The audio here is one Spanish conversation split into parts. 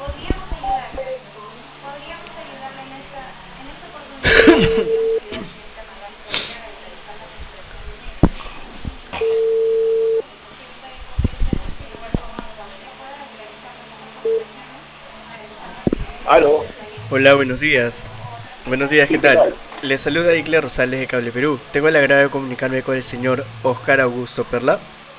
Aló. Hola, buenos días. Buenos días, Sí, ¿qué ¿qué tal? tal? Le saluda Icle Rosales de Cable Perú. Tengo el agrado de comunicarme con el señor Oscar Augusto Perla.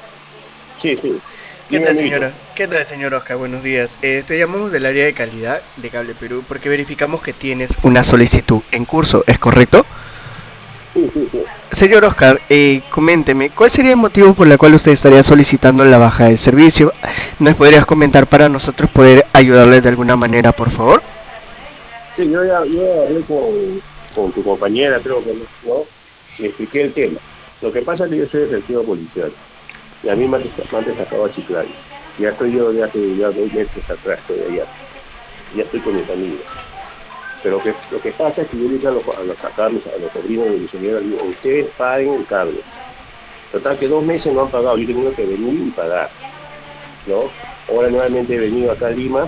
Sí, sí. ¿Qué Dime, tal, amiguito. señora? ¿Qué tal, señor Oscar? Buenos días. Te llamamos del área de calidad de Cable Perú porque verificamos que tienes una solicitud en curso, ¿es correcto? Sí, sí, sí. Señor Oscar, coménteme, ¿cuál sería el motivo por el cual usted estaría solicitando la baja del servicio? ¿Nos podrías comentar para nosotros poder ayudarle de alguna manera, por favor? Sí, yo hablé con tu compañera, creo que no, y expliqué el tema. Lo que pasa es que yo soy detective policial y a mí me han destacado a Chiclayo. Ya estoy yo de hace ya 2 meses atrás, estoy allá. Ya estoy con mi familia. Pero lo que pasa es que yo le dije a los sobrinos de mi señora, digo, ustedes paguen el cable. Total que 2 meses no han pagado, yo he tenido que venir y pagar, ¿no? Ahora nuevamente he venido acá a Lima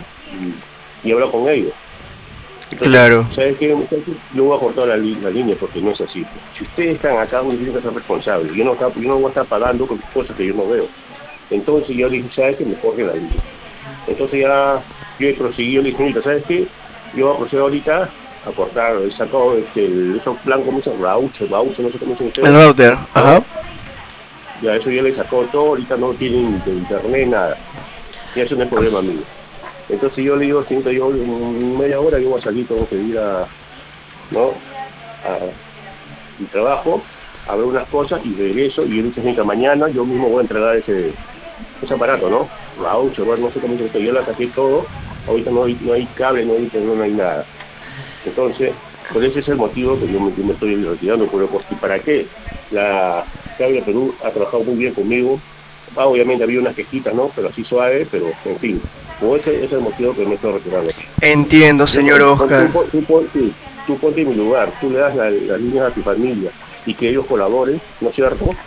y hablo con ellos. Entonces, Claro. ¿sabes qué, muchachos? Yo voy a cortar la línea porque no es así. Si ustedes están acá, uno tiene que ser responsable. Yo no voy a estar pagando con cosas que yo no veo. Entonces yo le dije, ¿sabes qué? Me corre la línea. Entonces ya yo he proseguido, le dije, mira, ¿sabes qué? Yo voy a proceder ahorita a cortar, he sacado esos blancos, ¿cómo se llama? Bauche, no sé cómo dicen El ustedes, router, ¿no? ajá. Ya eso ya le sacó todo, ahorita no tienen de internet, nada. Y eso no es problema mío. Entonces yo le digo, señorita, yo en media hora yo voy a salir, tengo que ir ¿no? a mi trabajo, a ver unas cosas y regreso. Y yo le dije, señorita, mañana yo mismo voy a entregar ese aparato, ¿no? Voucher, bueno, no sé cómo dice usted, yo la saqué todo, ahorita no hay cable, no hay internet, no hay nada. Entonces, por ese es el motivo que yo me estoy retirando, pero porque ¿para qué? La Cable Perú ha trabajado muy bien conmigo. Obviamente había unas quejitas, ¿no? Pero así suave, pero en fin. Por ese es el motivo que me estoy retirando. Entiendo, Yo, señor Oscar. sí, tú ponte en mi lugar, tú le das las líneas a tu familia y que ellos colaboren, ¿no es cierto?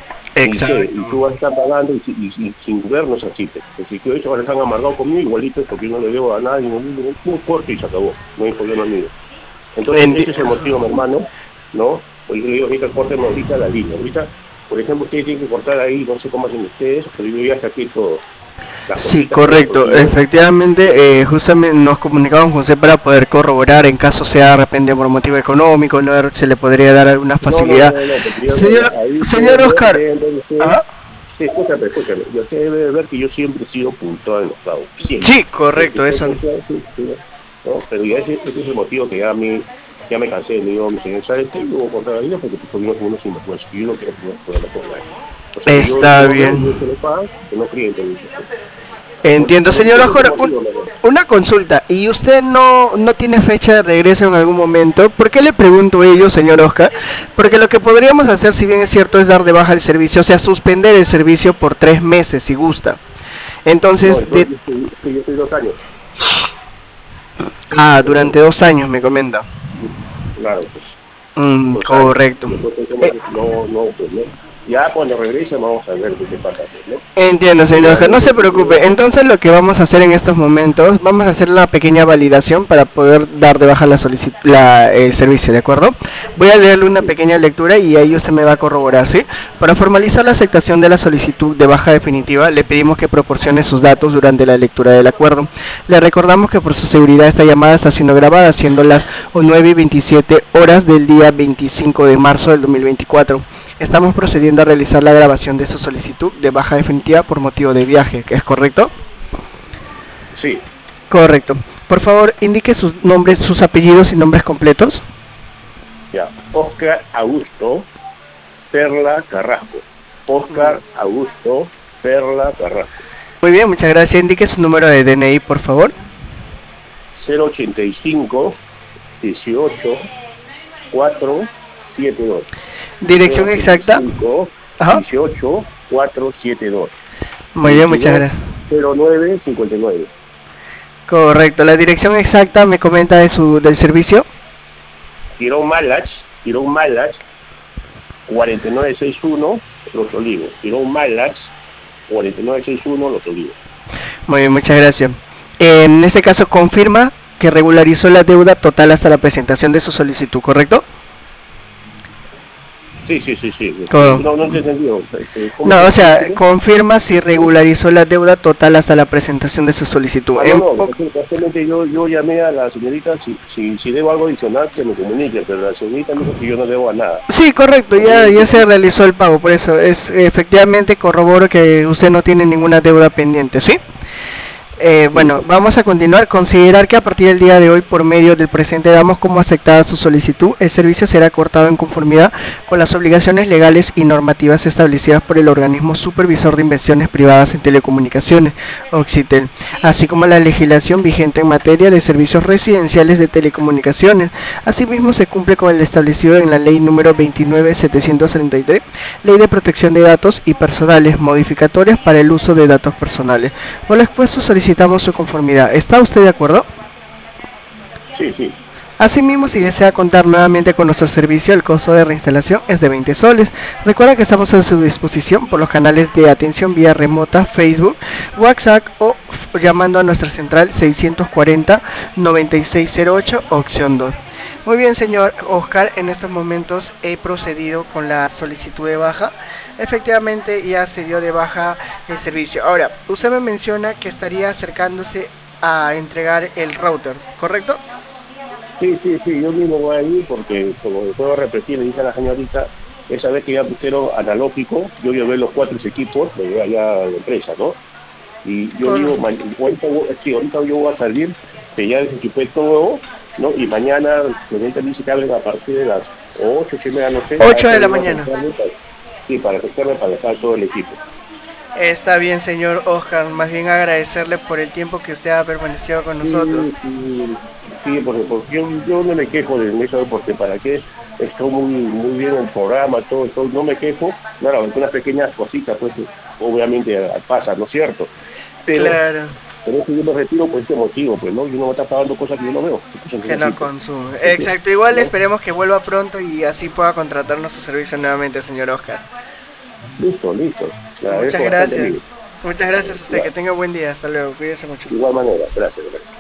Y Exacto. tú vas a estar pagando y sin vernos así. Así que ellos ahora están amargados conmigo igualito porque yo no le debo a nadie, un corte y se acabó, no hay problema mío. Entonces, Enti- ese es el motivo, mi hermano, ¿no? Porque yo le digo, ahorita córtenme ahorita la línea. Ahorita, por ejemplo, ustedes tienen que cortar ahí, no sé cómo hacen ustedes, pero yo ya saqué todo, las Sí, cositas que porque correcto. yo, Efectivamente, justamente nos comunicamos con usted para poder corroborar en caso sea de repente por motivo económico, no se le podría dar alguna facilidad. no, porque Señor, ahí señor Oscar, deben ver ustedes. ¿ah? Sí, escúchame. Y usted debe ver que yo siempre he sido puntual en los pagos, siempre. Sí, Desde correcto, que eso. empecé, sí, sí, ¿no? Pero ya ese es el motivo que ya me cansé. Me digo, mi señor, ¿sabes qué? Yo voy a cortar la vida porque tú soy uno sinvergüenza. Y yo no quiero tener problemas con nadie. O sea, Está yo veo y bien. se lo pagan, que no críen entonces. Entiendo, señor Ese es el Oscar. motivo, mi hermano. Una consulta. ¿Y usted no tiene fecha de regreso en algún momento? ¿Por qué le pregunto ello, señor Oscar? Porque lo que podríamos hacer, si bien es cierto, es dar de baja el servicio, o sea, suspender el servicio por 3 meses, si gusta. No, Entonces, yo estoy 2 años. durante 2 años, me comenta. Claro, pues. 2 años. Correcto. Después Eh, pensemos, no, pues no. Ya cuando regrese vamos a ver qué pasa, pues, ¿no? Entiendo, Porque señor ya Oscar, no no se sé, preocupe. Entonces lo que vamos a hacer en estos momentos, vamos a hacer una pequeña validación para poder dar de baja el servicio, ¿de acuerdo? Voy a leerle una sí, pequeña lectura y ahí usted me va a corroborar, ¿sí? Para formalizar la aceptación de la solicitud de baja definitiva, le pedimos que proporcione sus datos durante la lectura del acuerdo. Le recordamos que por su seguridad esta llamada está siendo grabada, siendo las 9:27 horas del día 25 de marzo del 2024. Estamos procediendo a realizar la grabación de su solicitud de baja definitiva por motivo de viaje, ¿es correcto? sí, Correcto. Por favor, indique sus nombres, sus apellidos y nombres completos. ya. Oscar Augusto Perla Carrasco. Oscar Augusto Perla Carrasco. Muy bien, muchas gracias. Indique su número de DNI, por favor. 085 18 472. Dirección exacta. 085 Ajá. 18 472. Muy bien, muchas gracias. 220959. Correcto. La dirección exacta me comenta del servicio. Tirón Malach, 4961 Los Olivos. Tirón Malach, 4961 Los Olivos. Muy bien, muchas gracias. En este caso confirma que regularizó la deuda total hasta la presentación de su solicitud, ¿correcto? Sí, sí, sí, sí. Co- No te he entendido. ¿Cómo No, o cómo sea, dice? confirma si regularizó la deuda total hasta la presentación de su solicitud. Ah, no, casualmente yo llamé a la señorita, si debo algo adicional, que me comunique, pero la señorita me dijo que yo no debo a nada. Sí, correcto, Porque yo ya se dije, realizó el pago, por eso es efectivamente corroboro que usted no tiene ninguna deuda pendiente, ¿sí? Bueno, listo. vamos a continuar. Considerar que a partir del día de hoy, por medio del presente, damos como aceptada su solicitud. El servicio será cortado en conformidad con las obligaciones legales y normativas establecidas por el organismo supervisor de inversiones privadas en telecomunicaciones, Oxitel, así como la legislación vigente en materia de servicios residenciales de telecomunicaciones. Asimismo, se cumple con el establecido en la Ley número 29.733, Ley de Protección de Datos y Personales, modificatorias para el uso de datos personales. Por lo expuesto, solicitamos su conformidad. ¿Está usted de acuerdo? Sí, sí. Asimismo, si desea contar nuevamente con nuestro servicio, el costo de reinstalación es de 20 soles. Recuerda que estamos a su disposición por los canales de atención vía remota, Facebook, WhatsApp o llamando a nuestra central 640-9608, opción 2. Muy bien, señor Oscar, en estos momentos he procedido con la solicitud de baja. Efectivamente, ya se dio de baja el servicio. Ahora, usted me menciona que estaría acercándose a entregar el router, ¿correcto? Sí, sí, sí, yo mismo voy a ir porque, como puedo repetir, le dije a la señorita, esa vez que ya pusieron analógico, yo llevé los 4 equipos, me llevé allá a la empresa, ¿no? Y yo Con digo, sí, ahorita yo voy a salir, que ya desequipé todo, ¿no? Y mañana, la señorita dice que hablen a partir de las 8:30, no sé, a 8 esa de hora la voy a mañana. acercarme sí, para acercarme para dejar todo el equipo. Está bien, señor Oscar. Más bien agradecerle por el tiempo que usted ha permanecido con nosotros. Sí, sí, sí, porque yo no me quejo de eso, porque para qué está muy bien el programa, todo, no me quejo, claro, algunas pequeñas cositas, pues obviamente pasan, ¿no es cierto? Pero Claro, por eso yo me retiro por ese motivo, pues, ¿no? Yo no voy a estar pagando cosas que yo no veo, cosas que que no necesito. consume. ¿Sí? Exacto, igual ¿No? esperemos que vuelva pronto y así pueda contratarnos su servicio nuevamente, señor Oscar. Listo, listo. Le Muchas agradezco bastante, amigo. gracias. Muchas gracias a usted. Igual, Que tenga buen día. Hasta luego. Cuídese mucho. de igual manera, gracias.